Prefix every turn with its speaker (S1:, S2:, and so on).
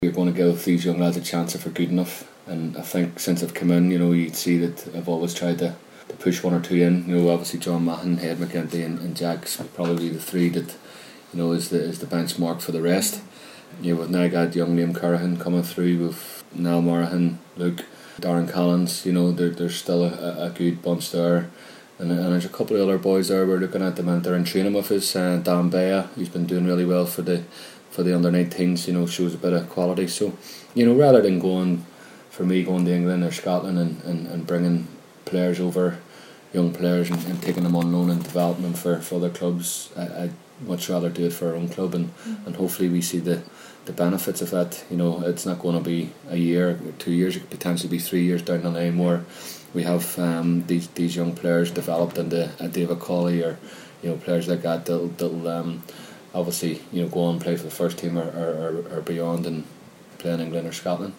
S1: You're going to give these young lads a chance if they're good enough. And I think since I've come in, you'd see that I've always tried to push one or two in. Obviously John Mahon, Ed McGinty and Jack's probably the three that is the benchmark for the rest. We've now got young Liam Currahan coming through with Niall Morahan, Luke, Darren Collins. There's still a good bunch there. And there's a couple of other boys there we're looking at the minute. They're in training with us. Dan Bea, who's been doing really well for the under-19s, shows a bit of quality. So, rather than going to England or Scotland and bringing players over, young players, and taking them on loan and developing them for other clubs, I'd much rather do it for our own club, and hopefully we see the benefits of that. It's not going to be a year, 2 years, it could potentially be 3 years down the line where we have these young players developed into a David Colley or players like that that'll obviously go on and play for the first team or beyond and play in England or Scotland.